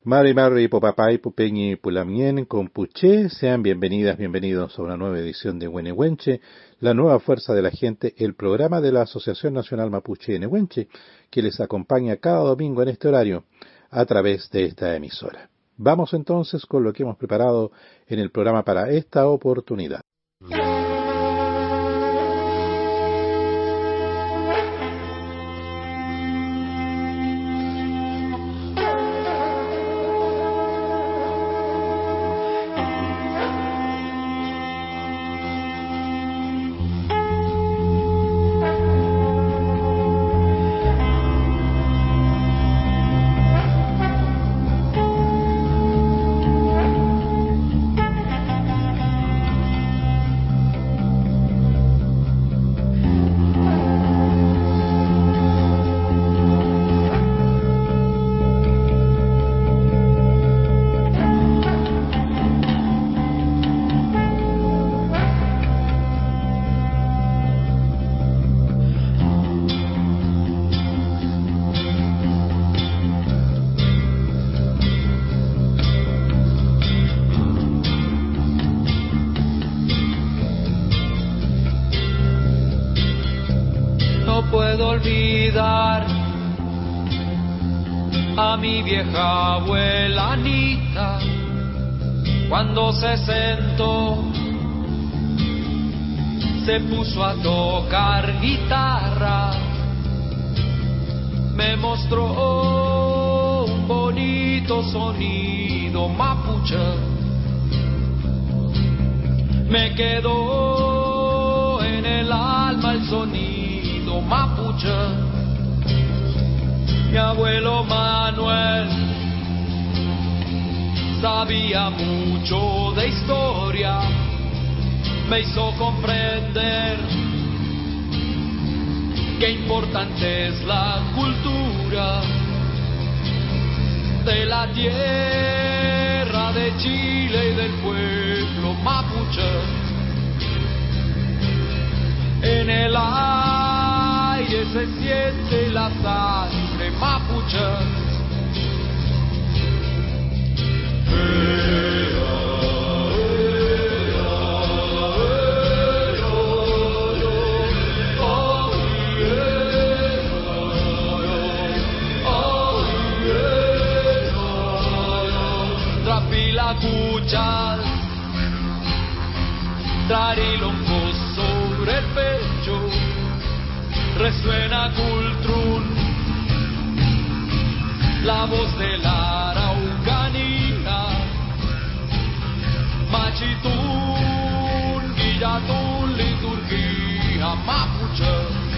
Mari Mari Popapay Pupeñi Pulamien Compuché, sean bienvenidas, bienvenidos a una nueva edición de Huenehuenche, la nueva fuerza de la gente, el programa de la Asociación Nacional Mapuche de Nehuenche, que les acompaña cada domingo en este horario a través de esta emisora. Vamos entonces con lo que hemos preparado en el programa para esta oportunidad. A mi vieja abuela Anita, cuando se sentó, se puso a tocar guitarra, me mostró un bonito sonido mapuche, me quedó en el alma el sonido mapuche. Mi abuelo Manuel sabía mucho de historia, me hizo comprender qué importante es la cultura de la tierra de Chile y del pueblo mapuche. En el aire se siente la sangre mapuche. Trapilacuchas, trarilongo sobre el pecho, resuena cultrún, la voz de la araucanía, machitún, guillatún, liturgia mapuche,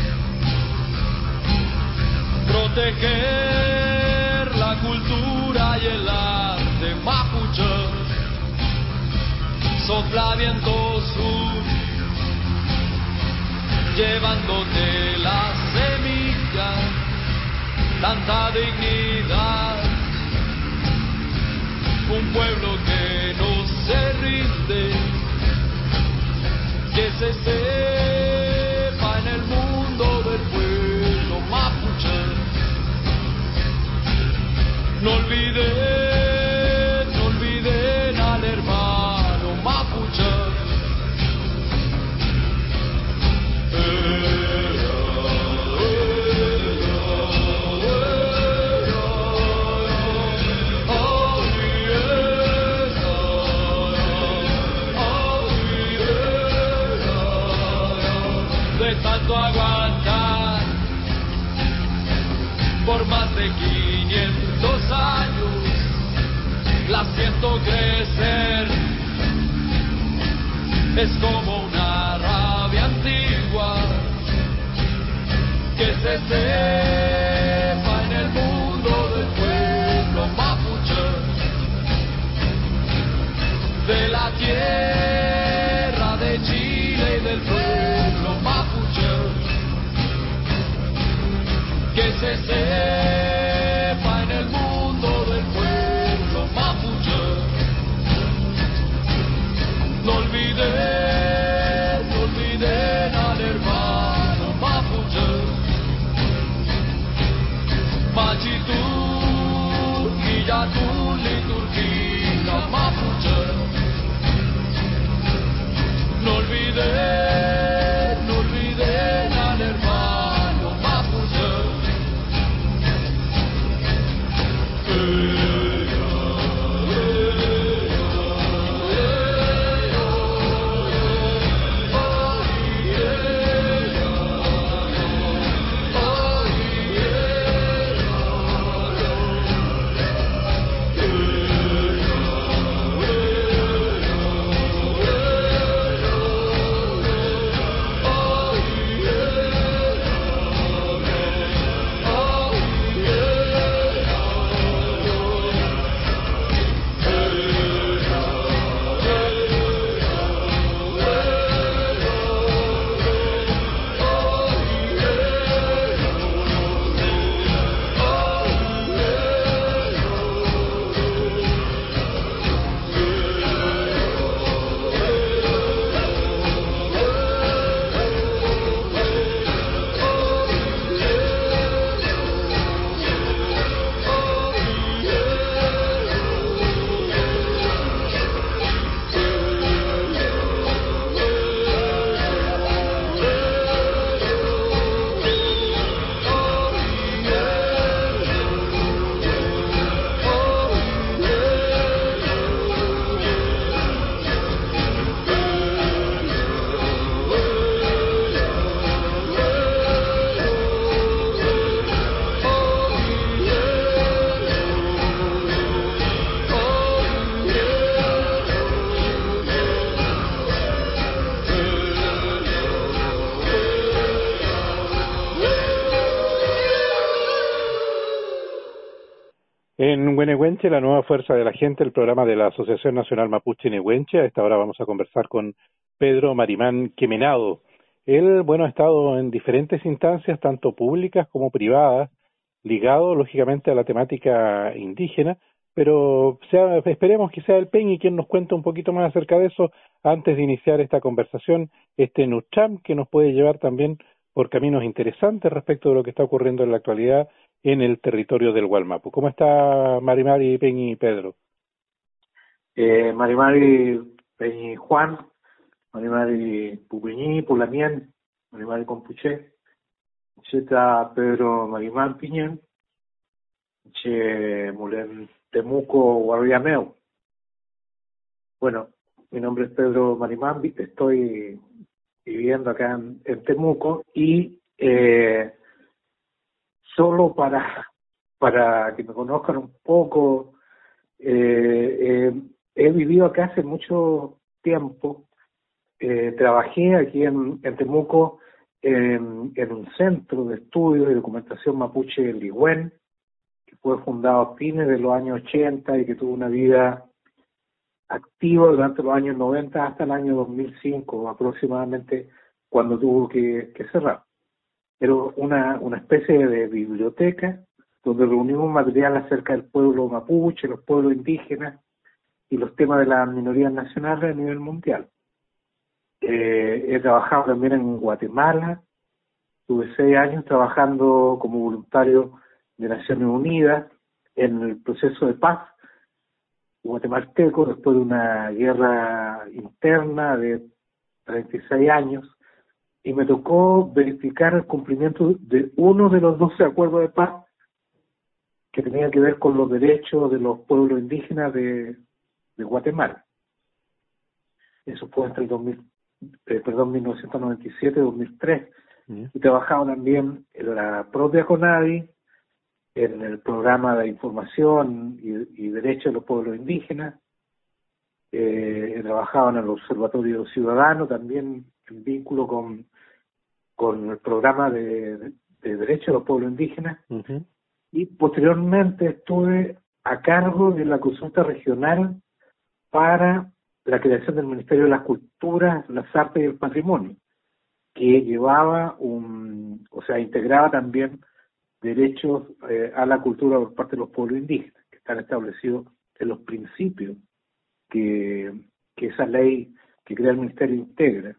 proteger la cultura y el arte mapuche, sopla viento sur, llevándote la semilla, tanta dignidad, un pueblo que no se rinde, que se sepa en el mundo del pueblo mapuche. No olviden al hermano mapuche. De tanto aguantar por más de 500 años, la siento crecer, es como una rabia antigua, que se sepa en el mundo del pueblo mapuche, de la tierra de Chile y del pueblo mapuche, que se sepa en el mundo del pueblo mapuche. No olviden al hermano mapuche. mapuche. No olviden al hermano mapuche. En Huenehuenche, la nueva fuerza de la gente, el programa de la Asociación Nacional Mapuche Nehuenche. A esta hora vamos a conversar con Pedro Marimán Quemenado. Él, bueno, ha estado en diferentes instancias, tanto públicas como privadas, ligado, lógicamente, a la temática indígena, pero esperemos que sea el Peñi quien nos cuente un poquito más acerca de eso antes de iniciar esta conversación, este Nucham, que nos puede llevar también por caminos interesantes respecto de lo que está ocurriendo en la actualidad en el territorio del Gualmapu. ¿Cómo está Marimari, Peñi y Pedro? Marimari Peñi Juan, Marimari Pupeñi, Pulamien, Marimari Compuche, Cheta Pedro Marimán Piñán, Che Mulen Temuco Guarriameo. Bueno, mi nombre es Pedro Marimán, estoy viviendo acá en Temuco y solo para que me conozcan un poco, he vivido acá hace mucho tiempo. Trabajé aquí en Temuco en un centro de estudio y documentación mapuche en Ligüen, que fue fundado a fines de los años 80 y que tuvo una vida activa durante los años 90 hasta el año 2005 aproximadamente, cuando tuvo que cerrar. Era una especie de biblioteca donde reunimos material acerca del pueblo mapuche, los pueblos indígenas y los temas de las minorías nacionales a nivel mundial. He trabajado también en Guatemala, tuve 6 años trabajando como voluntario de Naciones Unidas en el proceso de paz guatemalteco después de una guerra interna de 36 años, y me tocó verificar el cumplimiento de uno de los 12 acuerdos de paz que tenía que ver con los derechos de los pueblos indígenas de Guatemala. Eso fue entre el 1997 y 2003. Y trabajaba también en la propia CONADI, en el programa de información y derechos de los pueblos indígenas. He trabajado en el Observatorio Ciudadano, también en vínculo con el programa de derechos de los pueblos indígenas. Uh-huh. Y posteriormente estuve a cargo de la consulta regional para la creación del Ministerio de las Culturas, las Artes y el Patrimonio, que llevaba integraba también derechos a la cultura por parte de los pueblos indígenas, que están establecidos en los principios que esa ley que crea el Ministerio integra.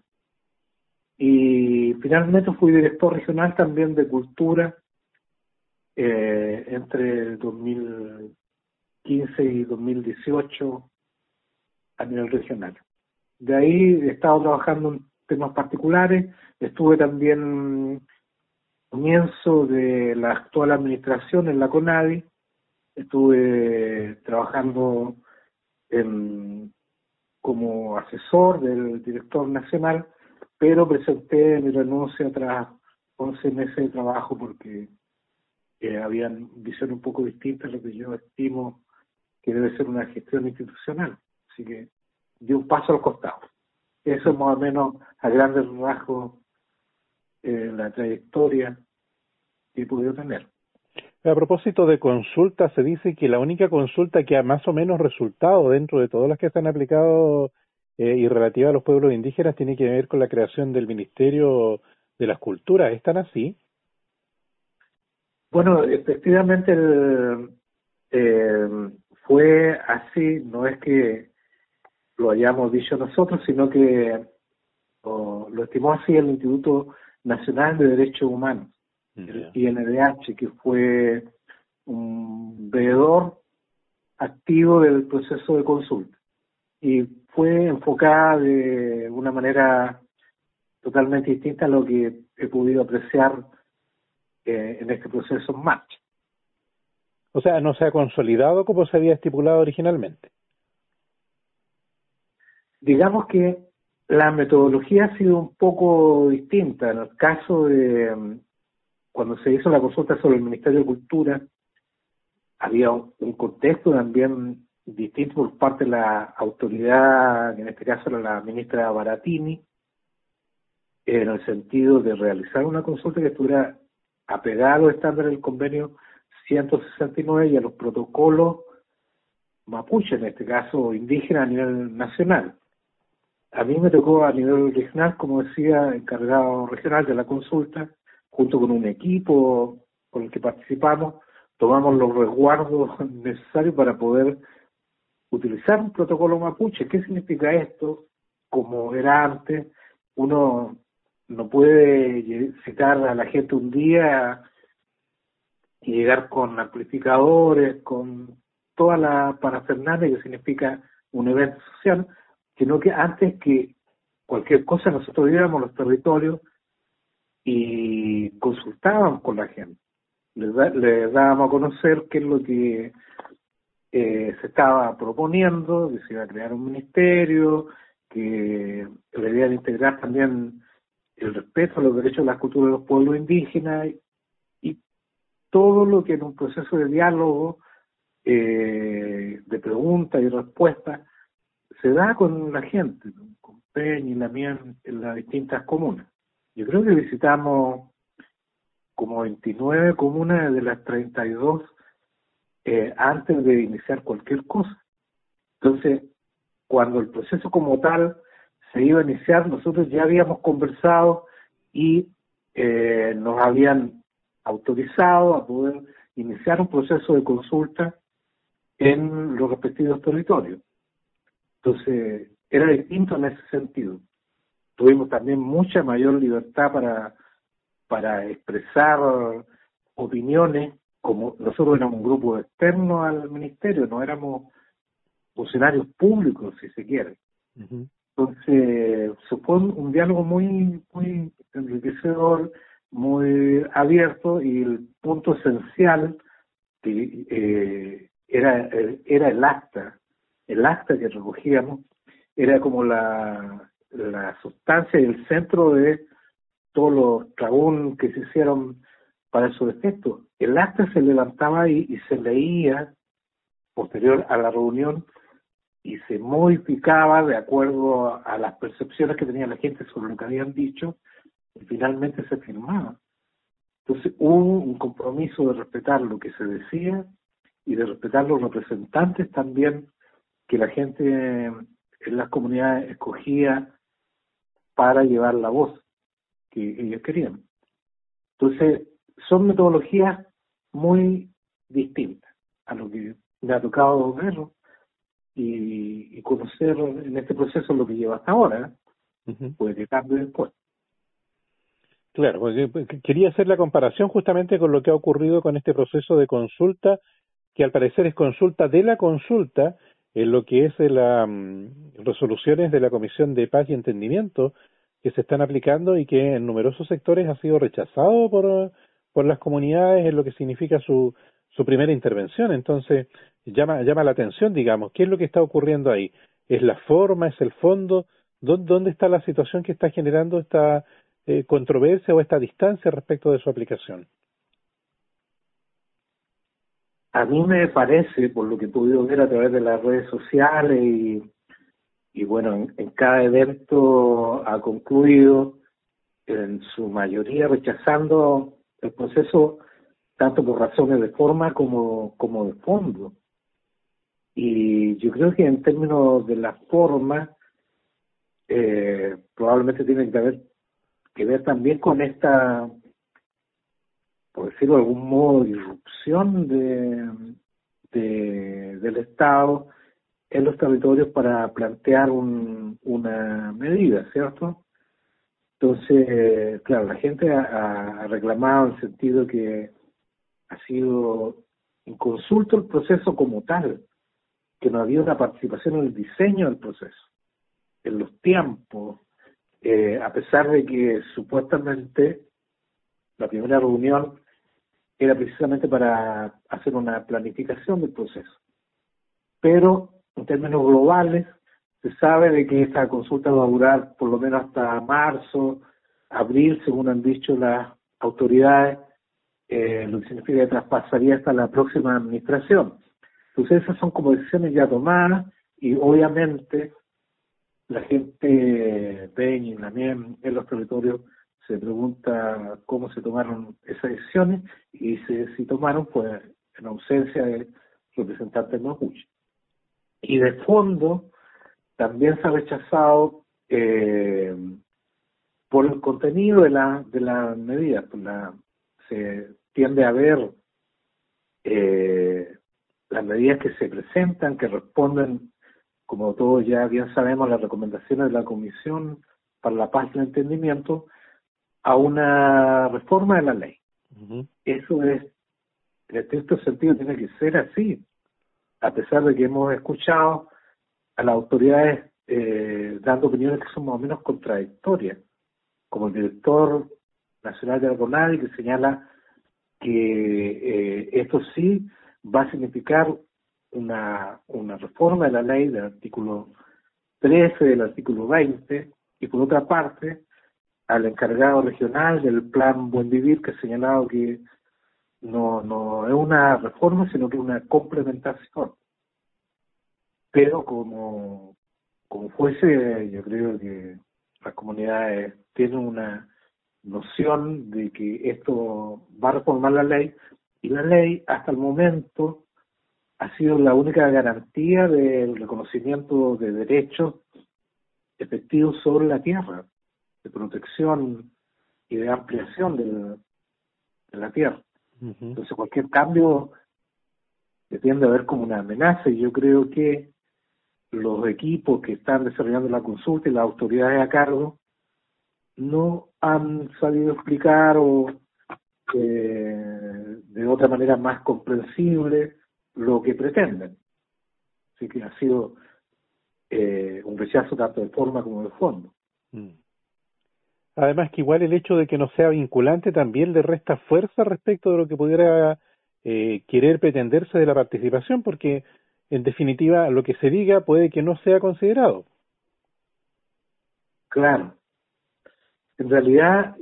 Y finalmente fui director regional también de Cultura entre el 2015 y 2018, a nivel regional. De ahí he estado trabajando en temas particulares, estuve también comienzo de la actual administración en la CONADI, estuve trabajando como asesor del director nacional, pero presenté mi renuncia tras 11 meses de trabajo porque habían visiones un poco distintas a lo que yo estimo que debe ser una gestión institucional. Así que di un paso al costado. Eso es más o menos a grandes rasgos la trayectoria que he podido tener. A propósito de consulta, se dice que la única consulta que ha más o menos resultado dentro de todas las que se han aplicado y relativa a los pueblos indígenas tiene que ver con la creación del Ministerio de las Culturas. ¿Están así? Bueno, efectivamente fue así, no es que lo hayamos dicho nosotros, sino que lo estimó así el Instituto Nacional de Derechos Humanos, el INDH, que fue un veedor activo del proceso de consulta. Y fue enfocada de una manera totalmente distinta a lo que he podido apreciar en este proceso en marcha. O sea, no se ha consolidado como se había estipulado originalmente. Digamos que la metodología ha sido un poco distinta. En el caso de cuando se hizo la consulta sobre el Ministerio de Cultura, había un contexto también distinto por parte de la autoridad, en este caso era la ministra Baratini, en el sentido de realizar una consulta que estuviera apegada a los estándares del convenio 169 y a los protocolos mapuche, en este caso indígena a nivel nacional. A mí me tocó a nivel regional, como decía, encargado regional de la consulta, junto con un equipo con el que participamos, tomamos los resguardos necesarios para poder utilizar un protocolo mapuche. ¿Qué significa esto? Como era antes, uno no puede citar a la gente un día y llegar con amplificadores, con toda la parafernalia que significa un evento social, sino que antes que cualquier cosa nosotros íbamos a los territorios y consultábamos con la gente. Les dábamos a conocer qué es lo que se estaba proponiendo, que se iba a crear un ministerio, que la idea de integrar también el respeto a los derechos de la cultura de los pueblos indígenas y todo lo que en un proceso de diálogo, de pregunta y respuesta, se da con la gente, con Peña y la mía en las distintas comunas. Yo creo que visitamos como 29 comunas de las 32 antes de iniciar cualquier cosa. Entonces, cuando el proceso como tal se iba a iniciar, nosotros ya habíamos conversado y nos habían autorizado a poder iniciar un proceso de consulta en los respectivos territorios. Entonces, era distinto en ese sentido. Tuvimos también mucha mayor libertad para expresar opiniones, como nosotros éramos un grupo externo al ministerio, no éramos funcionarios públicos, si se quiere. Uh-huh. Entonces, supone un diálogo muy enriquecedor, muy abierto, y el punto esencial que era el acta que recogíamos, era como la sustancia y el centro de todos los trabún que se hicieron para su efecto. El acta se levantaba y se leía posterior a la reunión y se modificaba de acuerdo a las percepciones que tenía la gente sobre lo que habían dicho y finalmente se firmaba. Entonces hubo un compromiso de respetar lo que se decía y de respetar los representantes también que la gente en las comunidades escogía para llevar la voz que ellos querían. Entonces son metodologías muy distintas a lo que me ha tocado ver y conocer en este proceso lo que lleva hasta ahora. Uh-huh. Puede que cambie después. Claro, porque quería hacer la comparación justamente con lo que ha ocurrido con este proceso de consulta, que al parecer es consulta de la consulta, en lo que es las resoluciones de la Comisión de Paz y Entendimiento que se están aplicando y que en numerosos sectores ha sido rechazado por las comunidades en lo que significa su primera intervención. Entonces, llama la atención, digamos, ¿qué es lo que está ocurriendo ahí? ¿Es la forma, es el fondo? ¿Dónde está la situación que está generando esta controversia o esta distancia respecto de su aplicación? A mí me parece, por lo que he podido ver a través de las redes sociales y bueno, en cada evento ha concluido en su mayoría rechazando el proceso tanto por razones de forma como de fondo. Y yo creo que en términos de la forma, probablemente tiene que ver también con esta, por decirlo de algún modo, irrupción del Estado en los territorios para plantear una medida, ¿cierto? Entonces, claro, la gente ha reclamado en el sentido que ha sido inconsulto el proceso como tal, que no había una participación en el diseño del proceso, en los tiempos, a pesar de que supuestamente la primera reunión era precisamente para hacer una planificación del proceso. Pero en términos globales, se sabe de que esta consulta va a durar por lo menos hasta marzo, abril, según han dicho las autoridades, lo que significa que traspasaría hasta la próxima administración. Entonces esas son como decisiones ya tomadas y obviamente la gente Peña y también en los territorios se pregunta cómo se tomaron esas decisiones y si tomaron pues en ausencia de representantes mapuche. Y de fondo también se ha rechazado por el contenido de la medida. Se tiende a ver las medidas que se presentan, que responden, como todos ya bien sabemos, las recomendaciones de la Comisión para la Paz y el Entendimiento, a una reforma de la ley. Uh-huh. Eso es, en estricto sentido, tiene que ser así, a pesar de que hemos escuchado a las autoridades dando opiniones que son más o menos contradictorias, como el director nacional de la CONADI, que señala que esto sí va a significar una reforma de la ley del artículo 13, del artículo 20, y por otra parte, al encargado regional del Plan Buen Vivir, que ha señalado que no es una reforma, sino que es una complementación. Pero como fuese, yo creo que las comunidades tienen una noción de que esto va a reformar la ley, y la ley hasta el momento ha sido la única garantía del reconocimiento de derechos efectivos sobre la tierra, de protección y de ampliación de la tierra. Uh-huh. Entonces cualquier cambio se tiende a ver como una amenaza, y yo creo que los equipos que están desarrollando la consulta y las autoridades a cargo no han sabido explicar o de otra manera más comprensible lo que pretenden. Así que ha sido un rechazo tanto de forma como de fondo. Además que igual el hecho de que no sea vinculante también le resta fuerza respecto de lo que pudiera querer pretenderse de la participación, porque en definitiva lo que se diga puede que no sea considerado. Claro. En realidad,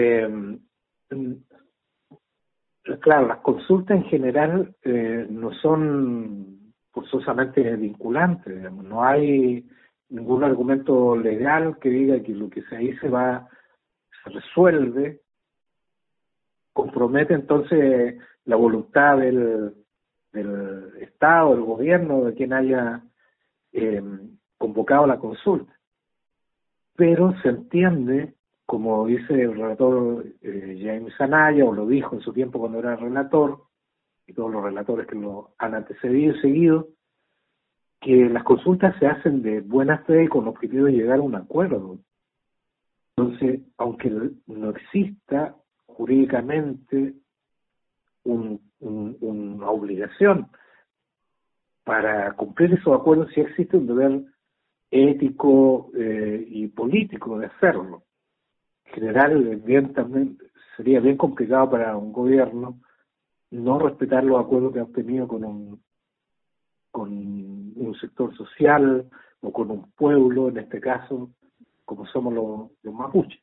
claro, las consultas en general no son forzosamente vinculantes, digamos. No hay ningún argumento legal que diga que lo que se ahí se resuelve, compromete entonces la voluntad del Estado, del gobierno, de quien haya convocado la consulta. Pero se entiende, como dice el relator James Anaya, o lo dijo en su tiempo cuando era relator, y todos los relatores que lo han antecedido y seguido, que las consultas se hacen de buena fe y con objetivo de llegar a un acuerdo. Entonces, aunque no exista jurídicamente una obligación para cumplir esos acuerdos sí existe un deber ético y político de hacerlo. En general, bien, también sería bien complicado para un gobierno no respetar los acuerdos que han tenido con un sector social o con un pueblo, en este caso, como somos los mapuches.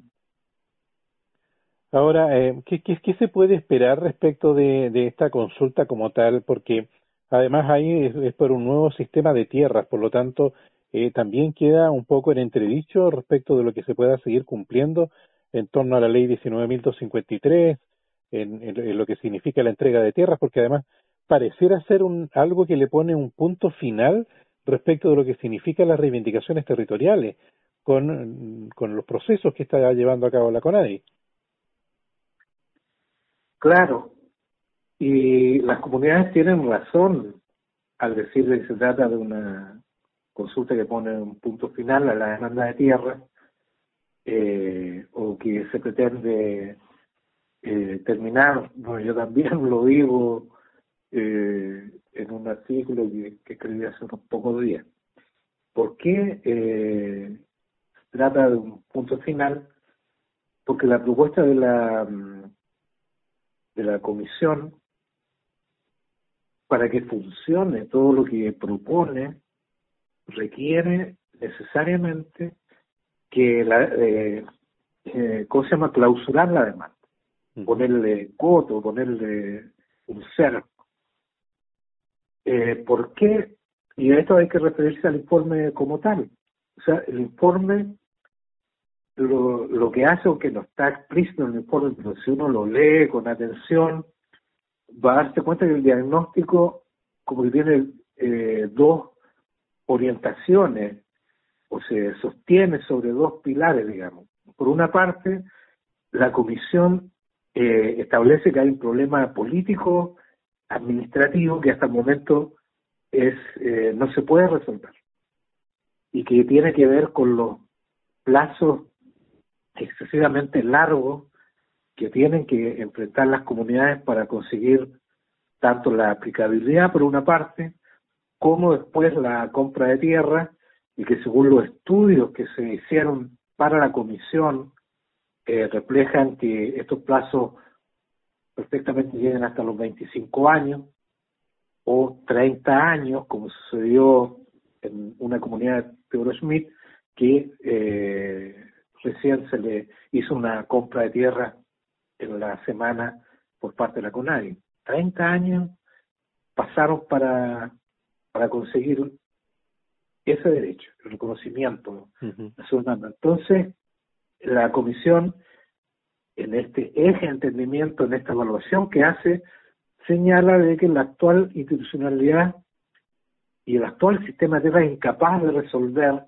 Ahora, ¿qué se puede esperar respecto de esta consulta como tal? Porque además ahí es por un nuevo sistema de tierras, por lo tanto, también queda un poco en entredicho respecto de lo que se pueda seguir cumpliendo en torno a la ley 19.253, en lo que significa la entrega de tierras, porque además pareciera ser algo que le pone un punto final respecto de lo que significan las reivindicaciones territoriales con los procesos que está llevando a cabo la CONADI. Claro, y las comunidades tienen razón al decir que se trata de una consulta que pone un punto final a la demanda de tierra, o que se pretende terminar. Bueno, yo también lo digo en un artículo que escribí hace unos pocos días. ¿Por qué se trata de un punto final? Porque la propuesta de la comisión, para que funcione todo lo que propone, requiere necesariamente que ¿cómo se llama? Clausurar la demanda, ponerle coto, ponerle un cerco. ¿Por qué? Y a esto hay que referirse al informe como tal. O sea, el informe lo que hace, aunque no está explícito en el informe, pero si uno lo lee con atención, va a darse cuenta que el diagnóstico como que tiene dos orientaciones, o se sostiene sobre dos pilares, digamos. Por una parte, la comisión establece que hay un problema político, administrativo, que hasta el momento no se puede resolver, y que tiene que ver con los plazos excesivamente largos que tienen que enfrentar las comunidades para conseguir tanto la aplicabilidad, por una parte, como después la compra de tierra, y que según los estudios que se hicieron para la comisión, reflejan que estos plazos perfectamente llegan hasta los 25 años o 30 años, como sucedió en una comunidad de Teodoro Schmidt, que recién se le hizo una compra de tierra en la semana por parte de la CONADI. 30 años pasaron para conseguir ese derecho, el reconocimiento de su demanda. Entonces, la comisión, en este eje de entendimiento, en esta evaluación que hace, señala de que la actual institucionalidad y el actual sistema de tierra es incapaz de resolver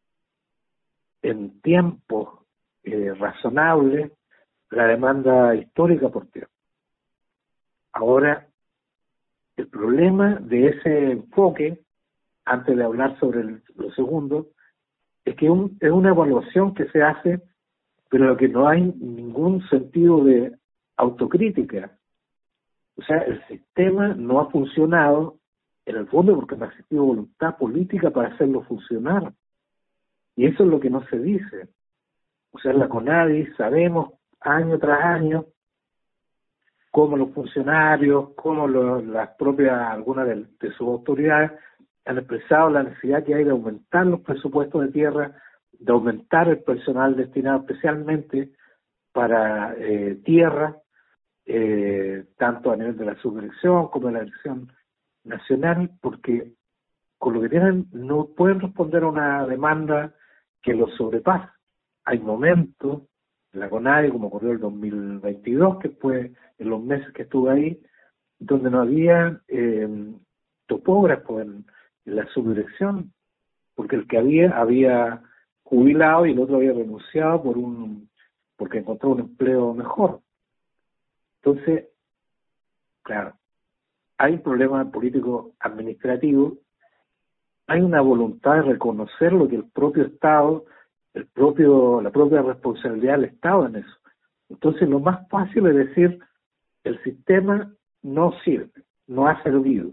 en tiempos razonables la demanda histórica por tierra. Ahora, el problema de ese enfoque, antes de hablar sobre lo segundo, es que es una evaluación que se hace, pero que no hay ningún sentido de autocrítica. O sea, el sistema no ha funcionado, en el fondo, porque no ha existido voluntad política para hacerlo funcionar. Y eso es lo que no se dice. O sea, en la CONADI sabemos año tras año cómo los funcionarios, cómo las propias, algunas de sus autoridades han expresado la necesidad que hay de aumentar los presupuestos de tierra, de aumentar el personal destinado especialmente para tierra, tanto a nivel de la subdirección como de la dirección nacional, porque con lo que tienen no pueden responder a una demanda que los sobrepasa. Hay momentos en la CONADI, como ocurrió el 2022, que fue en los meses que estuve ahí, donde no había topógrafos en la subdirección, porque el que había jubilado y el otro había renunciado porque encontró un empleo mejor. Entonces, claro, hay un problema político administrativo, hay una voluntad de reconocer lo que el propio Estado, la propia responsabilidad del Estado en eso. Entonces, lo más fácil es decir, el sistema no sirve, no ha servido.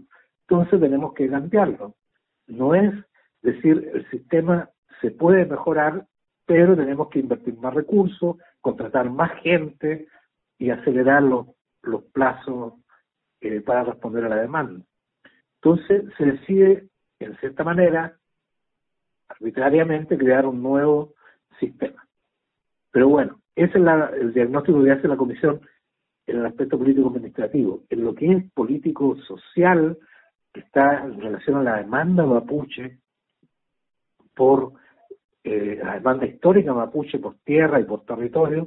entonces tenemos que cambiarlo. No es decir, el sistema se puede mejorar, pero tenemos que invertir más recursos, contratar más gente y acelerar los plazos para responder a la demanda. Entonces se decide, en cierta manera, arbitrariamente, crear un nuevo sistema. Pero bueno, ese es el diagnóstico que hace la Comisión en el aspecto político-administrativo. En lo que es político-social, que está en relación a la demanda mapuche por la demanda histórica mapuche por tierra y por territorio,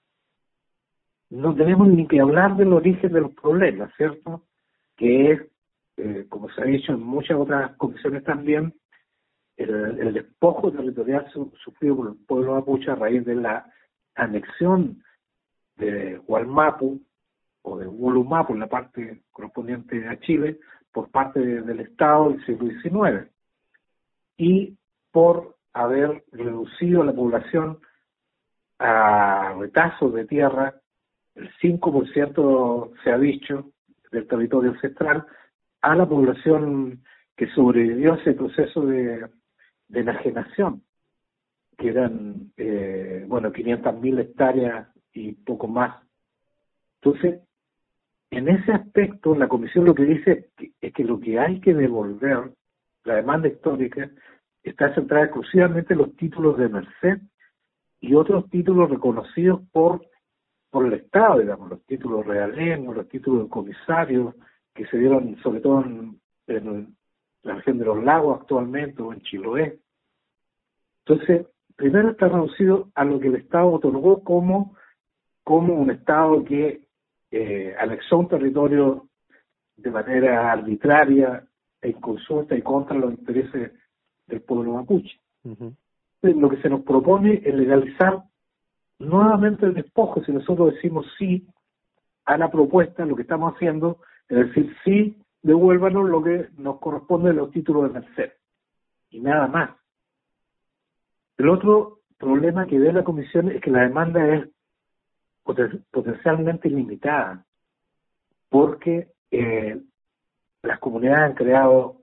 no tenemos ni que hablar del origen de los problemas, ¿cierto? Que es, como se ha dicho en muchas otras comisiones también, el despojo territorial sufrido por el pueblo mapuche a raíz de la anexión de Hualmapu o de Wulumapu, en la parte correspondiente a Chile, por parte del Estado del siglo XIX, y por haber reducido la población a retazos de tierra, el 5% se ha dicho del territorio ancestral, a la población que sobrevivió a ese proceso de enajenación, que eran, 500.000 hectáreas y poco más. Entonces, en ese aspecto, la Comisión lo que dice es que lo que hay que devolver, la demanda histórica, está centrada exclusivamente en los títulos de merced y otros títulos reconocidos por el Estado, digamos, los títulos realengos, los títulos de comisarios, que se dieron sobre todo en la región de los lagos actualmente o en Chiloé. Entonces, primero está reducido a lo que el Estado otorgó como un Estado que anexó un territorio de manera arbitraria e inconsulta y contra los intereses del pueblo mapuche. Ujú. Lo que se nos propone es legalizar nuevamente el despojo. Si nosotros decimos sí a la propuesta, lo que estamos haciendo es decir sí, devuélvanos lo que nos corresponde de los títulos de merced y nada más. El otro problema que ve la Comisión es que la demanda es potencialmente limitada, porque las comunidades han creado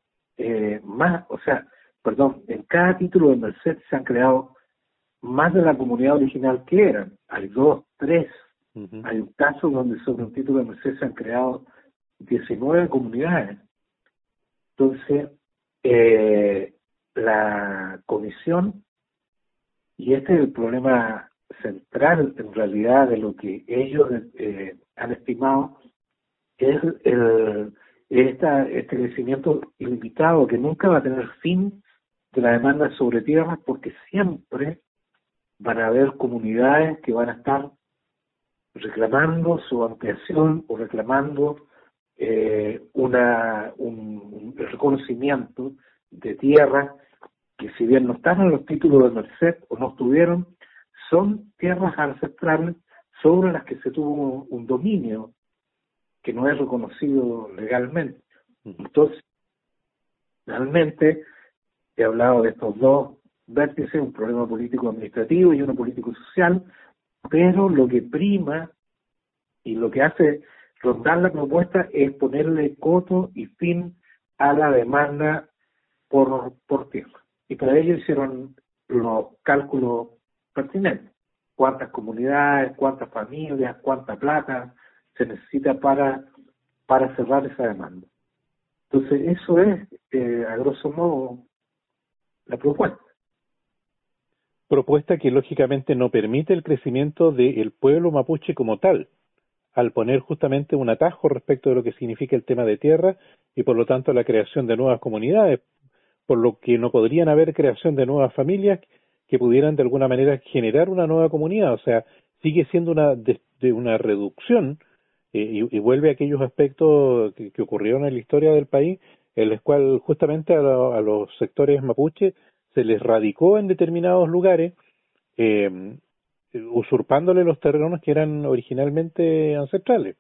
en cada título de merced se han creado más de la comunidad original que eran. Hay 2, 3. Ujú. Hay un caso donde sobre un título de merced se han creado 19 comunidades. Entonces, la comisión, y este es el problema central en realidad de lo que ellos han estimado, es este crecimiento ilimitado que nunca va a tener fin de la demanda sobre tierras, porque siempre van a haber comunidades que van a estar reclamando su ampliación o reclamando un reconocimiento de tierras que, si bien no están en los títulos de merced o no estuvieron, son tierras ancestrales sobre las que se tuvo un dominio que no es reconocido legalmente. Entonces, realmente he hablado de estos dos vértices, un problema político-administrativo y uno político-social, pero lo que prima y lo que hace rondar la propuesta es ponerle coto y fin a la demanda por tierra. Y para ello hicieron los cálculos pertinentes. Cuántas comunidades, cuántas familias, cuánta plata se necesita para cerrar esa demanda. Entonces, eso es, a grosso modo, la propuesta. Propuesta que lógicamente no permite el crecimiento del pueblo mapuche como tal, al poner justamente un atajo respecto de lo que significa el tema de tierra y por lo tanto la creación de nuevas comunidades, por lo que no podrían haber creación de nuevas familias que pudieran de alguna manera generar una nueva comunidad. O sea, sigue siendo una reducción y vuelve a aquellos aspectos que ocurrieron en la historia del país, en los cuales justamente a los sectores mapuche se les radicó en determinados lugares, eh, usurpándole los terrenos que eran originalmente ancestrales.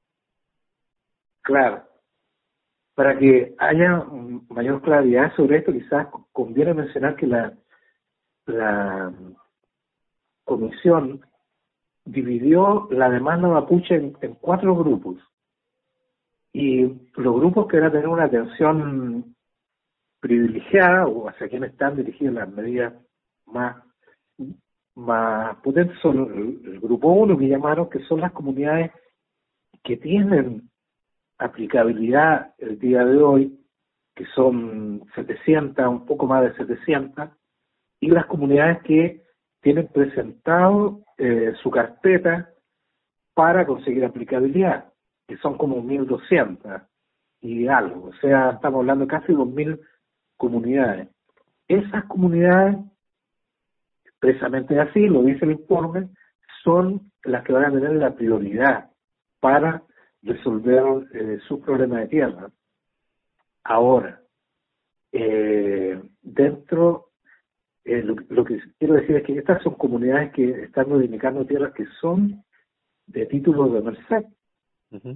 Claro. Para que haya mayor claridad sobre esto, quizás conviene mencionar que la comisión dividió la demanda mapuche en 4 grupos. Y los grupos que van a tener una atención privilegiada o hacia quienes están dirigidas las medidas más, más potentes son el grupo 1 que llamaron, que son las comunidades que tienen aplicabilidad el día de hoy, que son 700, un poco más de 700, y las comunidades que tienen presentado su carpeta para conseguir aplicabilidad, que son como 1.200 y algo, o sea, estamos hablando de casi 2.000 comunidades. Esas comunidades, precisamente así, lo dice el informe, son las que van a tener la prioridad para resolver sus problemas de tierra. Ahora, lo que quiero decir es que estas son comunidades que están reivindicando tierras que son de títulos de merced. Ujú.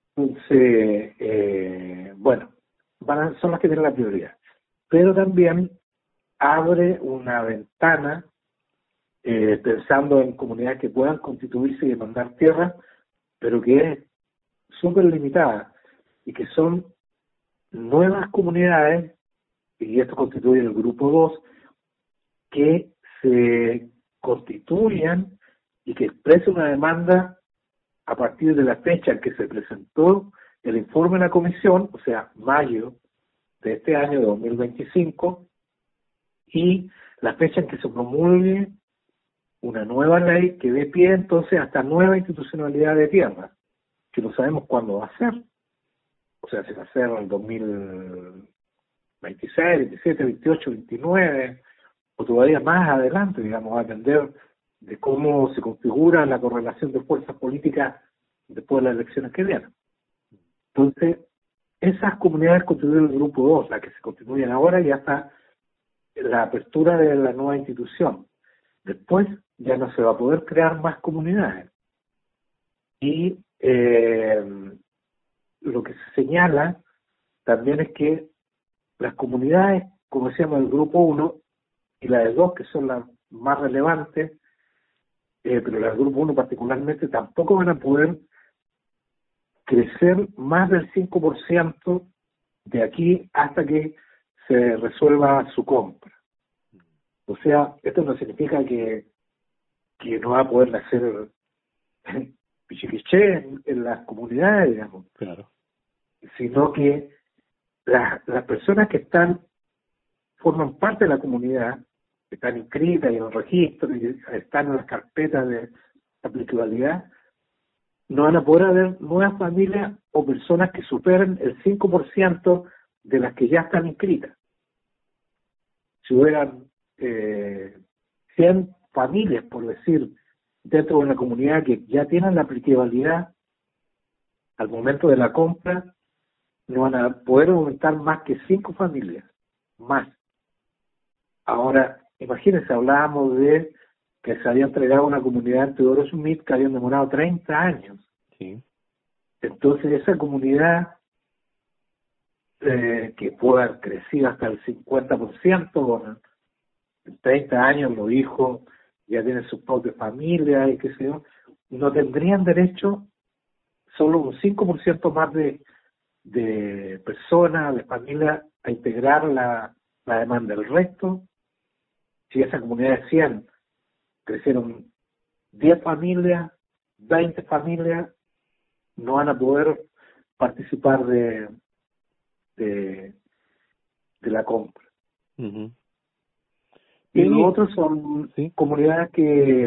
Entonces, bueno, son las que tienen la prioridad. Pero también abre una ventana pensando en comunidades que puedan constituirse y demandar tierra, pero que es súper limitada y que son nuevas comunidades, y esto constituye el grupo 2, que se constituyan y que expresen una demanda a partir de la fecha en que se presentó el informe en la comisión, o sea, mayo de este año de 2025, y la fecha en que se promulgue una nueva ley que dé pie entonces a esta nueva institucionalidad de tierra, que no sabemos cuándo va a ser. O sea, si va a ser en el 2026, 27, 28, 29, o todavía más adelante, digamos, va a depender de cómo se configura la correlación de fuerzas políticas después de las elecciones que vienen. Entonces, esas comunidades constituyen el grupo 2, las que se constituyen ahora y hasta la apertura de la nueva institución. Después ya no se va a poder crear más comunidades. Y lo que se señala también es que las comunidades, como decíamos, del grupo 1 y la de 2, que son las más relevantes, pero las del grupo 1 particularmente, tampoco van a poder crecer más del 5% de aquí hasta que se resuelva su compra. O sea, esto no significa que no va a poder nacer pichiquiché en las comunidades, digamos, Claro. sino que las personas que forman parte de la comunidad, que están inscritas y en el registro y están en las carpetas de aplicabilidad, no van a poder haber nuevas familias o personas que superen el 5% de las que ya están inscritas. Si hubieran 100 familias, por decir, dentro de una comunidad que ya tienen la aplicabilidad, al momento de la compra, no van a poder aumentar más que 5 familias, más. Ahora, imagínense, hablábamos de que se había entregado una comunidad en Teodoro Smith que habían demorado 30 años. Sí. Entonces, esa comunidad que puede haber crecido hasta el 50%, en 30 años, los hijos ya tienen su propia familia y qué sé yo, no tendrían derecho solo un 5% más de personas, de familias, a integrar la demanda. El resto, si esa comunidad de 100 crecieron 10 familias, 20 familias, no van a poder participar de la compra. Ujú. Y los otros son Sí. comunidades que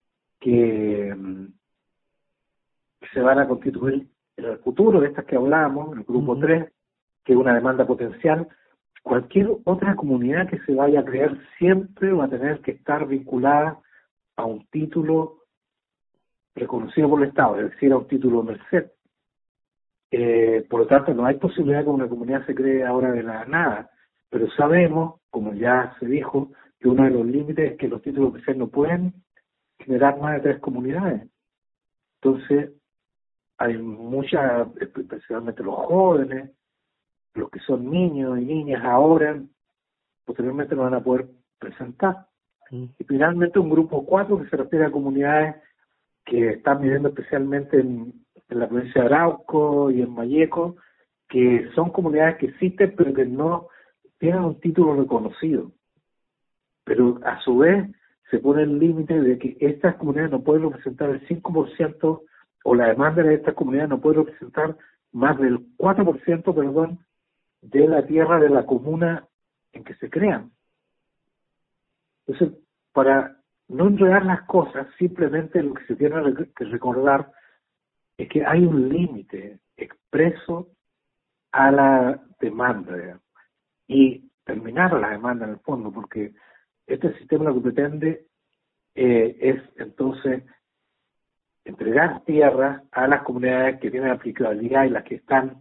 se van a constituir en el futuro, de estas que hablamos, el grupo Ujú. 3, que es una demanda potencial. Cualquier otra comunidad que se vaya a crear siempre va a tener que estar vinculada a un título reconocido por el Estado, es decir, a un título de merced. Por lo tanto, no hay posibilidad que una comunidad se cree ahora de la nada, pero sabemos, como ya se dijo, que uno de los límites es que los títulos de merced no pueden generar más de 3 comunidades. Entonces, hay muchas, especialmente los jóvenes, los que son niños y niñas ahora, posteriormente no van a poder presentar. Mm. Y finalmente un grupo 4 que se refiere a comunidades que están viviendo especialmente en la provincia de Arauco y en Malleco, que son comunidades que existen pero que no tienen un título reconocido. Pero a su vez se pone el límite de que estas comunidades no pueden representar el 5%, o la demanda de estas comunidades no puede representar más del 4%, perdón, de la tierra de la comuna en que se crean. Entonces, para no enredar las cosas, simplemente lo que se tiene que recordar es que hay un límite expreso a la demanda, digamos, y terminar la demanda en el fondo, porque este sistema lo que pretende es entonces entregar tierras a las comunidades que tienen aplicabilidad y las que están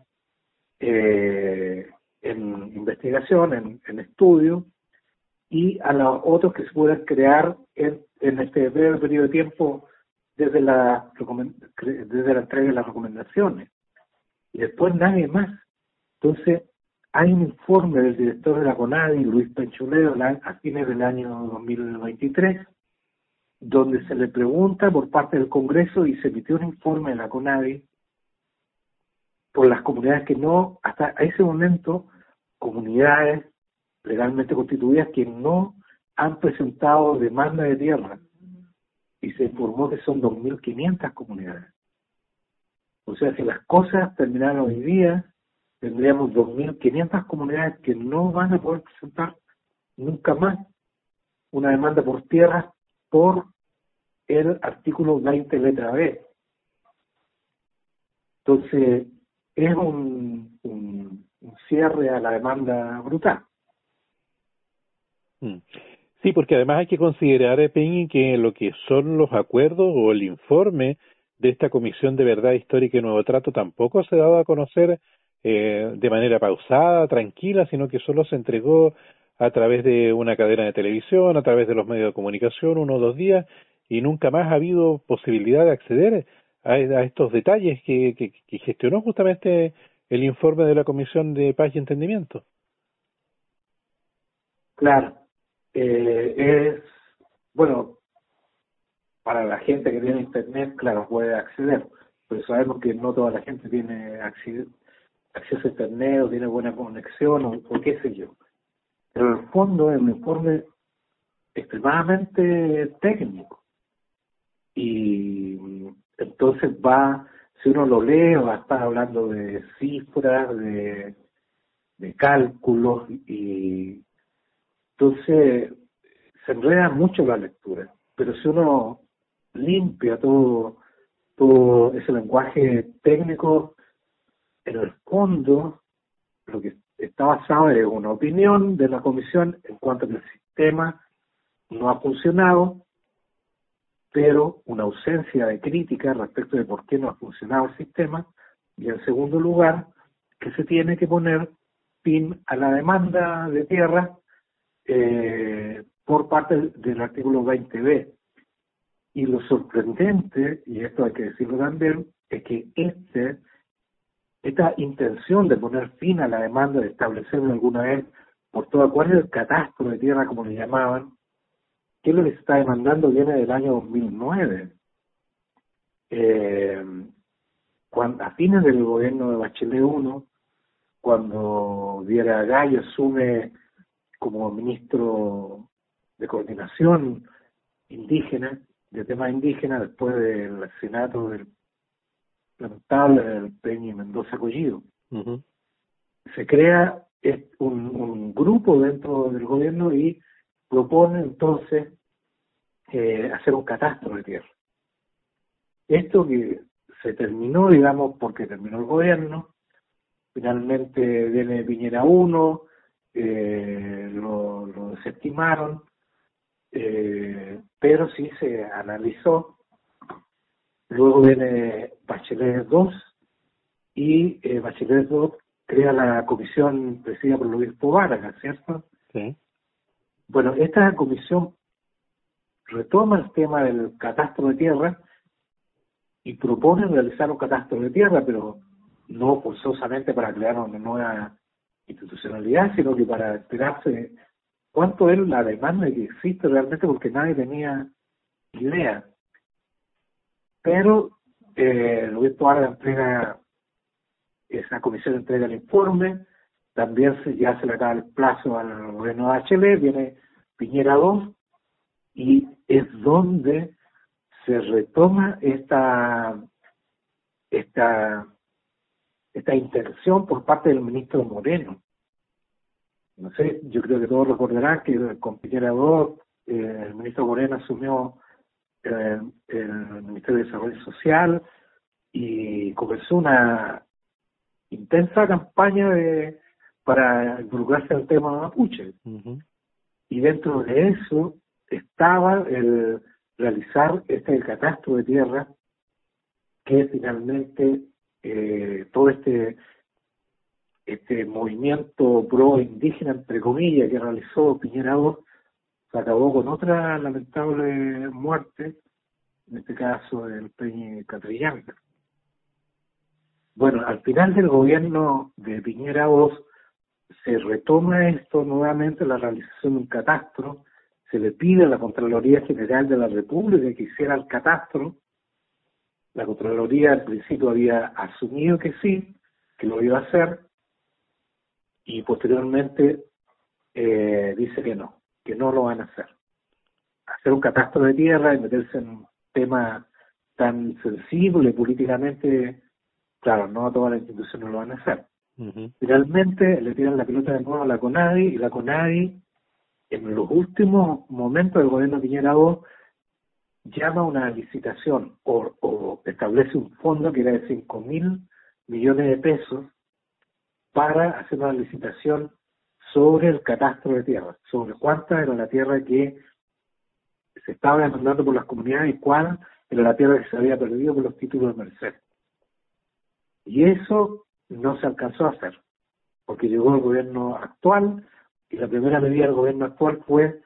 en investigación, en estudio, y a los otros que se puedan crear en este breve periodo de tiempo desde la entrega de las recomendaciones. Y después nadie más. Entonces, hay un informe del director de la CONADI, Luis Penchuleo, a fines del año 2023, donde se le pregunta por parte del Congreso y se emitió un informe de la CONADI por las comunidades que no, hasta ese momento, comunidades legalmente constituidas que no han presentado demanda de tierra. Y se informó que son 2.500 comunidades. O sea, si las cosas terminaran hoy día, tendríamos 2.500 comunidades que no van a poder presentar nunca más una demanda por tierra por el artículo 20 letra B. Entonces, es un cierre a la demanda brutal. Sí, porque además hay que considerar, Peñi, que lo que son los acuerdos o el informe de esta Comisión de Verdad Histórica y Nuevo Trato tampoco se ha dado a conocer de manera pausada, tranquila, sino que solo se entregó a través de una cadena de televisión, a través de los medios de comunicación, 1 o 2 días, y nunca más ha habido posibilidad de acceder a estos detalles que gestionó justamente el informe de la Comisión de Paz y Entendimiento. Claro. Bueno, para la gente que tiene internet, claro, puede acceder, pero sabemos que no toda la gente tiene acceso a internet o tiene buena conexión o qué sé yo. Pero en el fondo es un informe extremadamente técnico y entonces si uno lo lee, va a estar hablando de cifras, de cálculos, y entonces se enreda mucho la lectura. Pero si uno limpia todo ese lenguaje técnico, en el fondo lo que está basado en una opinión de la comisión en cuanto a que el sistema no ha funcionado, pero una ausencia de crítica respecto de por qué no ha funcionado el sistema, y en segundo lugar, que se tiene que poner fin a la demanda de tierra por parte del artículo 20b. Y lo sorprendente, y esto hay que decirlo también, es que esta intención de poner fin a la demanda, de establecerlo alguna vez por toda, ¿cuál es el catastro de tierra, como le llamaban? ¿Qué es lo que se está demandando? Viene del año 2009. A fines del gobierno de Bachelet 1, cuando Viera Gallo asume como ministro de coordinación indígena, de temas indígenas, después del asesinato del lamentable del Peñi Mendoza Collido. Uh-huh. Se crea un grupo dentro del gobierno y propone entonces hacer un catastro de tierra. Esto que se terminó, digamos, porque terminó el gobierno, finalmente viene Piñera 1, lo desestimaron, pero sí se analizó. Luego viene Bachelet 2 y Bachelet 2 crea la comisión presidida por Luis Pobárgaga, ¿cierto? Sí. Bueno, esta comisión retoma el tema del catastro de tierra y propone realizar un catastro de tierra, pero no forzosamente para crear una nueva institucionalidad, sino que para enterarse cuánto es la demanda que existe realmente, porque nadie tenía idea. Pero Luis Pobárgaga entrega esa comisión entrega el informe, también ya se le acaba el plazo al gobierno de Bachelet, viene Piñera 2, y es donde se retoma esta intención por parte del ministro Moreno. No sé, yo creo que todos recordarán que con Piñera 2 el ministro Moreno asumió el Ministerio de Desarrollo Social y comenzó una intensa campaña para involucrarse en el tema mapuche. Ujú. Y dentro de eso estaba el realizar el catastro de tierra que finalmente todo este movimiento pro indígena, entre comillas, que realizó Piñera 2, se acabó con otra lamentable muerte, en este caso el Peñi Catrillanca. Bueno, al final del gobierno de Piñera 2 se retoma esto nuevamente, la realización de un catastro, se le pide a la Contraloría General de la República que hiciera el catastro. La Contraloría al principio había asumido que sí, que lo iba a hacer, y posteriormente dice que no lo van a hacer. Hacer un catastro de tierra y meterse en un tema tan sensible políticamente, claro, no todas las instituciones lo van a hacer. Ujú. Finalmente le tiran la pelota de nuevo a la CONADI, y la CONADI, en los últimos momentos del gobierno Piñera 2, llama a una licitación o establece un fondo que era de 5.000 millones de pesos para hacer una licitación sobre el catastro de tierra, sobre cuánta era la tierra que se estaba demandando por las comunidades y cuál era la tierra que se había perdido por los títulos de merced. Y eso no se alcanzó a hacer, porque llegó el gobierno actual, y la primera medida del gobierno actual fue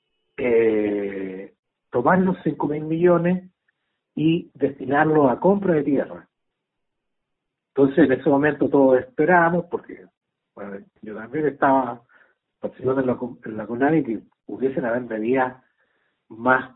tomar los 5.000 millones y destinarlos a compra de tierra. Entonces, en ese momento todos esperábamos, porque bueno, yo también estaba participando en la CONADI, que hubiesen haber medidas más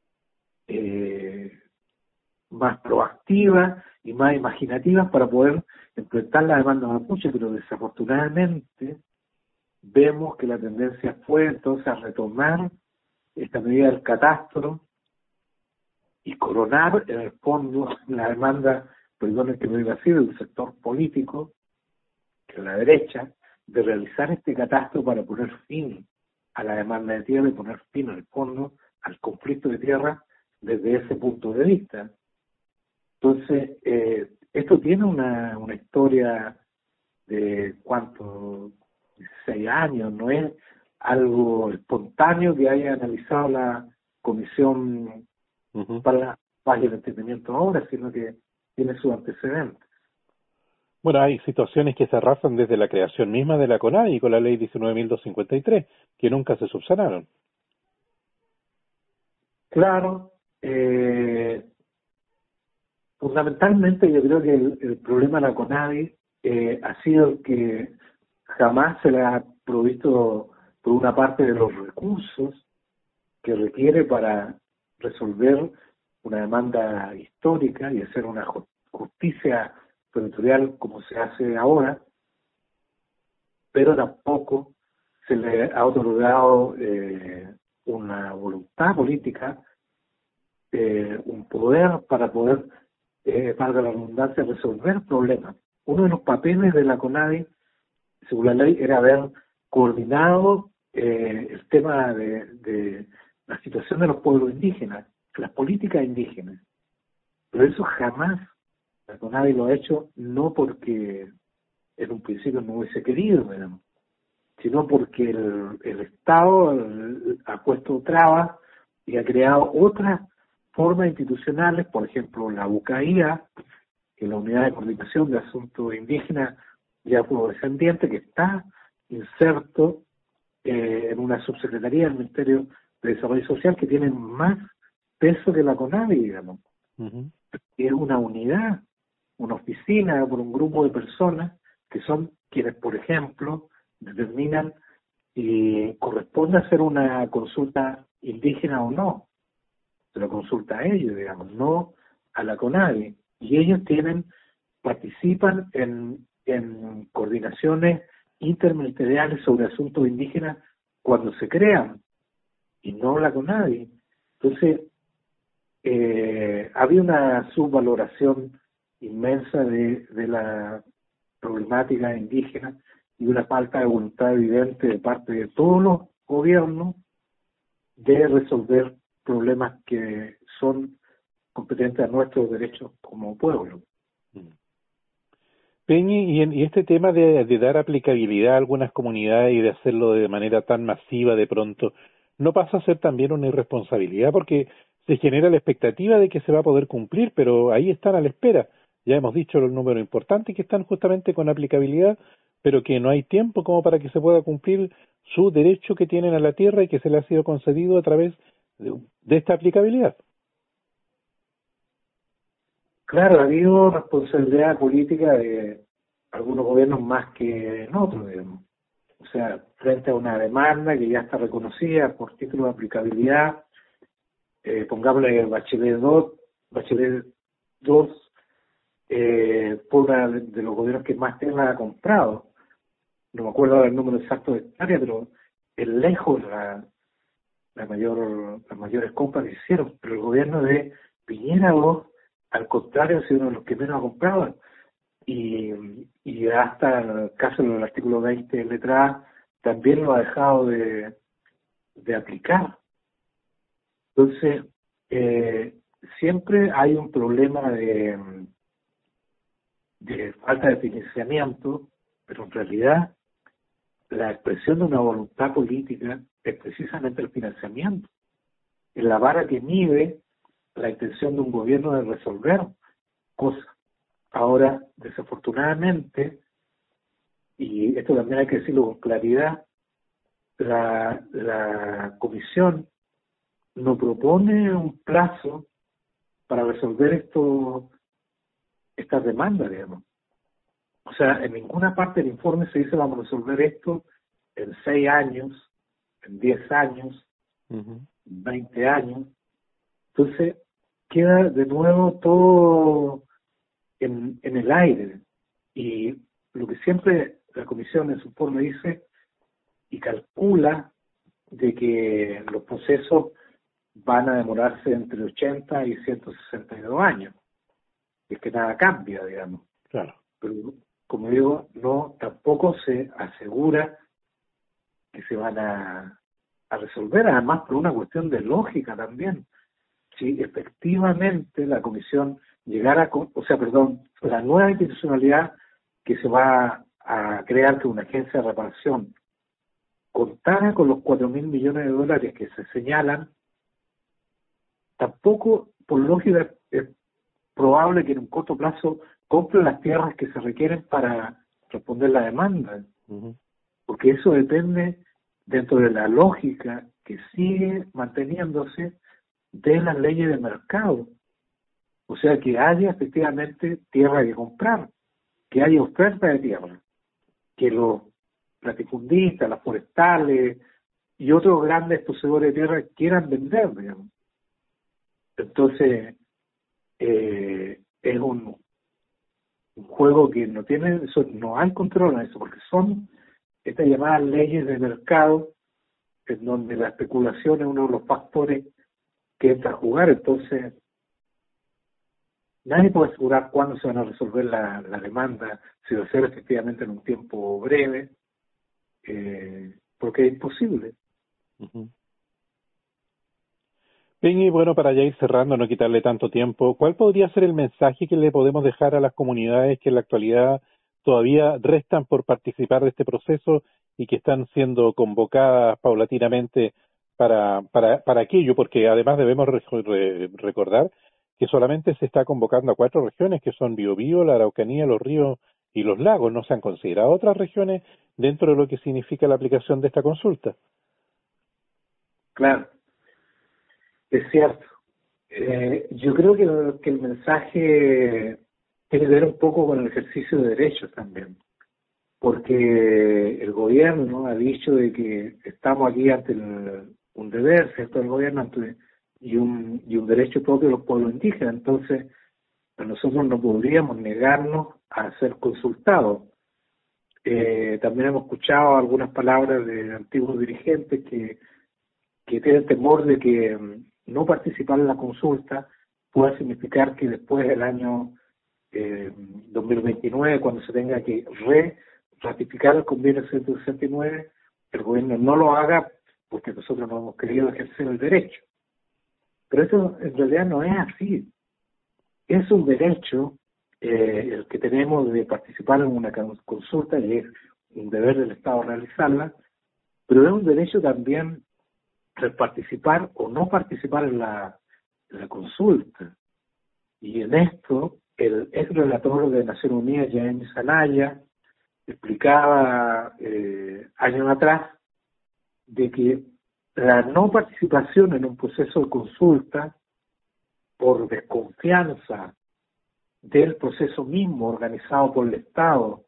más proactivas y más imaginativas para poder enfrentar la demanda mapuche, pero desafortunadamente vemos que la tendencia fue entonces a retomar esta medida del catastro y coronar en el fondo la demanda, perdón que no iba a decir, del sector político, que es la derecha, de realizar este catastro para poner fin a la demanda de tierra y poner fin al fondo al conflicto de tierra desde ese punto de vista. Entonces, esto tiene una historia de ¿cuánto? 6 años, no es algo espontáneo que haya analizado la Comisión Ujú. para la Paz y el Entendimiento ahora, sino que tiene su antecedente. Bueno, hay situaciones que se arrastran desde la creación misma de la CONADI con la ley 19.253, que nunca se subsanaron. Claro, fundamentalmente yo creo que el problema de la CONADI ha sido el que jamás se le ha provisto por una parte de los recursos que requiere para resolver una demanda histórica y hacer una justicia territorial como se hace ahora, pero tampoco se le ha otorgado una voluntad política, un poder para poder, valga la redundancia, resolver problemas. Uno de los papeles de la CONADI, según la ley, era haber coordinado el tema de la situación de los pueblos indígenas, las políticas indígenas. Pero eso jamás la CONADI lo ha hecho, no porque en un principio no hubiese querido, digamos, sino porque el Estado ha puesto trabas y ha creado otras formas institucionales, por ejemplo la UCAIA, que es la Unidad de Coordinación de Asuntos Indígenas y Afrodescendientes, que está inserto en una subsecretaría del Ministerio de Desarrollo Social, que tiene más peso que la CONADI, digamos. Ujú. Es una unidad, una oficina por un grupo de personas que son quienes, por ejemplo, determinan si corresponde hacer una consulta indígena o no. Se lo consulta a ellos, digamos, no a la CONADI. Y ellos participan en en coordinaciones interministeriales sobre asuntos indígenas cuando se crean y no habla con nadie. Entonces, había una subvaloración inmensa de la problemática indígena y una falta de voluntad evidente de parte de todos los gobiernos de resolver problemas que son competentes a nuestros derechos como pueblo. Peñi, y este tema de dar aplicabilidad a algunas comunidades y de hacerlo de manera tan masiva de pronto, ¿no pasa a ser también una irresponsabilidad? Porque se genera la expectativa de que se va a poder cumplir, pero ahí están a la espera. Ya hemos dicho los números importantes que están justamente con aplicabilidad, pero que no hay tiempo como para que se pueda cumplir su derecho que tienen a la tierra y que se le ha sido concedido a través de esta aplicabilidad. Claro, ha habido responsabilidad política de algunos gobiernos más que en otros, digamos. O sea, frente a una demanda que ya está reconocida por título de aplicabilidad, pongámosle Bachelet 2 fue una de los gobiernos que más tierra ha comprado. No me acuerdo el número exacto de hectáreas, pero es lejos las mayores compras que hicieron. Pero el gobierno de Piñera 2, al contrario, ha sido uno de los que menos ha comprado. Y hasta el caso del artículo 20 de letra A, también lo ha dejado de aplicar. Entonces, siempre hay un problema de falta de financiamiento, pero en realidad la expresión de una voluntad política es precisamente el financiamiento. Es la vara que mide la intención de un gobierno de resolver cosas. Ahora, desafortunadamente, y esto también hay que decirlo con claridad, la comisión no propone un plazo para resolver estas demandas, digamos. O sea, en ninguna parte del informe se dice vamos a resolver esto en 6 años, en 10 años, 20 años. Entonces, queda de nuevo todo en el aire. Y lo que siempre la comisión en su informe dice y calcula de que los procesos van a demorarse entre 80 y 162 años. Es que nada cambia, digamos. Claro. Pero, como digo, no tampoco se asegura que se van a resolver, además por una cuestión de lógica también. Si efectivamente la comisión llegara la nueva institucionalidad que se va a crear, que es una agencia de reparación, contara con los 4.000 millones de dólares que se señalan, tampoco, por lógica, es probable que en un corto plazo compre las tierras que se requieren para responder la demanda. Porque eso depende, dentro de la lógica que sigue manteniéndose, de las leyes de mercado. O sea, que haya efectivamente tierra que comprar, que haya oferta de tierra, que los latifundistas, las forestales y otros grandes poseedores de tierra quieran vender, digamos. Entonces, es un juego que no hay control en eso, porque son estas llamadas leyes de mercado, en donde la especulación es uno de los factores que entra a jugar. Entonces, nadie puede asegurar cuándo se van a resolver la demanda, si va a ser efectivamente en un tiempo breve, porque es imposible. Peñi, bueno, para ya ir cerrando, no quitarle tanto tiempo, ¿cuál podría ser el mensaje que le podemos dejar a las comunidades que en la actualidad todavía restan por participar de este proceso y que están siendo convocadas paulatinamente para aquello? Porque además debemos recordar que solamente se está convocando a 4 regiones, que son Biobío, la Araucanía, los ríos y los lagos. No se han considerado otras regiones dentro de lo que significa la aplicación de esta consulta. Claro, es cierto. Yo creo que el mensaje tiene que ver un poco con el ejercicio de derechos también, porque el gobierno ha dicho de que estamos aquí ante un deber, ¿cierto?, del gobierno y un derecho propio de los pueblos indígenas. Entonces, nosotros no podríamos negarnos a ser consultados. También hemos escuchado algunas palabras de antiguos dirigentes que tienen temor de que no participar en la consulta pueda significar que después del año 2029, cuando se tenga que ratificar el convenio 169, el gobierno no lo haga porque nosotros no hemos querido ejercer el derecho. Pero eso en realidad no es así. Es un derecho el que tenemos de participar en una consulta, y es un deber del Estado realizarla, pero es un derecho también el participar o no participar en la consulta. Y en esto, el ex relator de Naciones Unidas, James Anaya, explicaba años atrás de que la no participación en un proceso de consulta por desconfianza del proceso mismo organizado por el Estado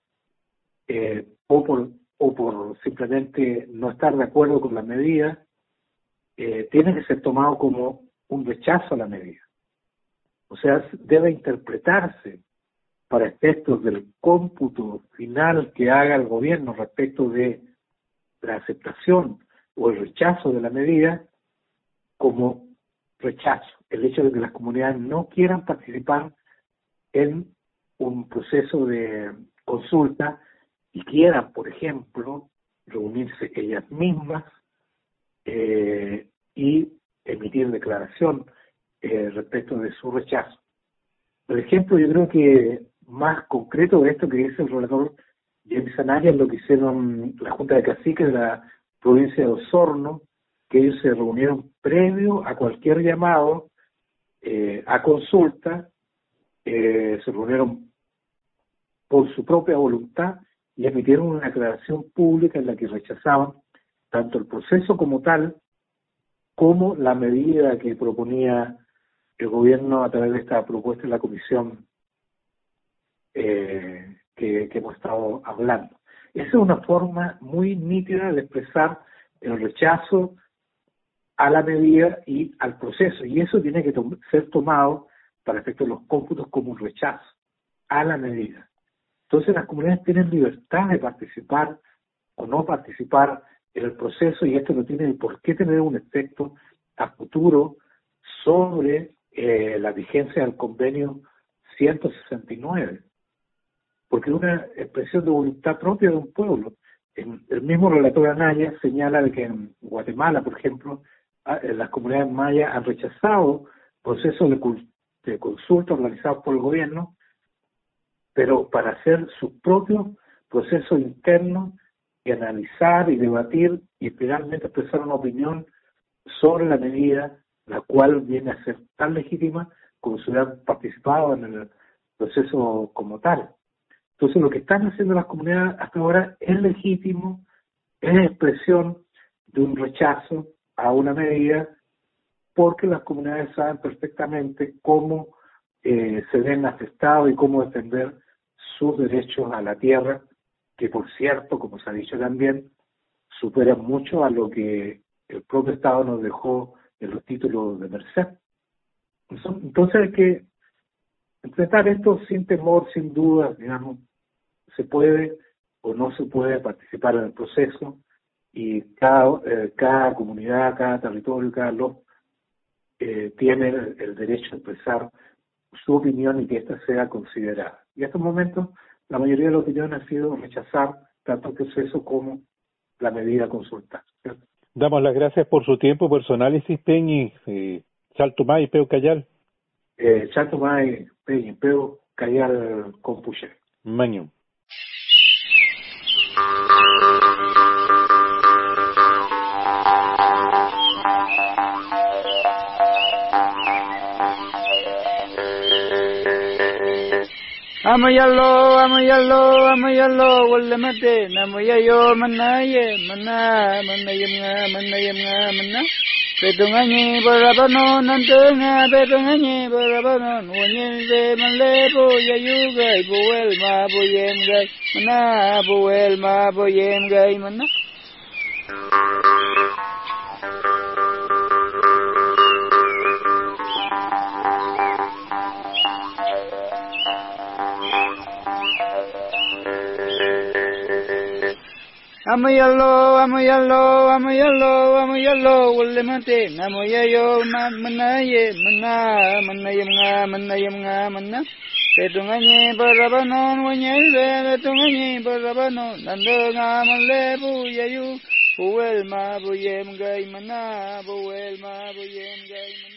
o por simplemente no estar de acuerdo con la medida, tiene que ser tomado como un rechazo a la medida. O sea, debe interpretarse para efectos del cómputo final que haga el gobierno respecto de la aceptación o el rechazo de la medida como rechazo. El hecho de que las comunidades no quieran participar en un proceso de consulta y quieran, por ejemplo, reunirse ellas mismas y emitir declaración respecto de su rechazo. El ejemplo, yo creo que más concreto de esto que dice el relator James Anaya es lo que hicieron la Junta de Caciques de la provincia de Osorno, que ellos se reunieron previo a cualquier llamado a consulta, se reunieron por su propia voluntad y emitieron una declaración pública en la que rechazaban tanto el proceso como tal, como la medida que proponía el gobierno a través de esta propuesta de la comisión que hemos estado hablando. Esa es una forma muy nítida de expresar el rechazo a la medida y al proceso, y eso tiene que ser tomado para efectos de los cómputos como un rechazo a la medida. Entonces las comunidades tienen libertad de participar o no participar en el proceso, y esto no tiene por qué tener un efecto a futuro sobre la vigencia del convenio 169, porque es una expresión de voluntad propia de un pueblo. El mismo relator Anaya señala de que en Guatemala, por ejemplo, las comunidades mayas han rechazado procesos de consulta organizados por el gobierno, pero para hacer sus propios procesos internos y analizar y debatir y finalmente expresar una opinión sobre la medida, la cual viene a ser tan legítima como si hubieran participado en el proceso como tal. Entonces lo que están haciendo las comunidades hasta ahora es legítimo, es expresión de un rechazo a una medida, porque las comunidades saben perfectamente cómo se ven afectados y cómo defender sus derechos a la tierra, que por cierto, como se ha dicho también, superan mucho a lo que el propio Estado nos dejó en los títulos de merced. Entonces hay que enfrentar esto sin temor, sin duda, digamos, se puede o no se puede participar en el proceso, y cada comunidad, cada territorio, cada lote tiene el derecho a expresar su opinión y que ésta sea considerada. Y en estos momentos la mayoría de la opinión ha sido rechazar tanto el proceso como la medida consultada, ¿cierto? Damos las gracias por su tiempo, por su análisis, Peñi, Chaltumay, Peu Cayal. Chaltumay, Peñi, Peu Cayal, Compuche. Maño. Amayallo, wala mate, namayayo, manayem nga, Petunganye barabano, nantunga, petunganye barabano, wanyende manlepo, yayugay, buwel ma boyem gay, mana. Amayallo, amayallo, amayallo, amayallo, ulimate, namoyayo, manaye, manayam nga, mana. Petunganye barabanon, wanyelve, petunganye barabanon, nando nga malebu yayu, buwel ma buyem gay mana, buwel ma buyem gay mana.